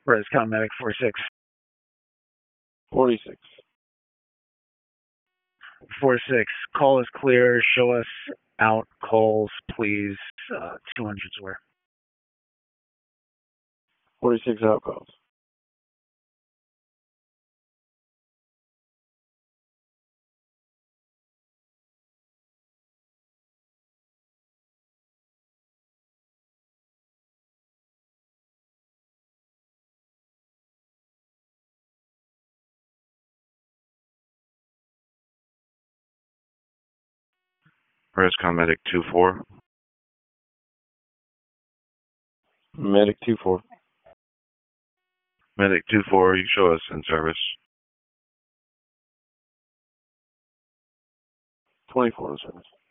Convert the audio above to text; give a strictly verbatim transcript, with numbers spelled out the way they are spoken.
Rescom Medic four six. forty-six. four six, call is clear. Show us out calls, please. Uh, two hundred's where? forty-six out calls. Rescom Medic two four. Medic two four. Medic two four, you show us in service. twenty-four in service.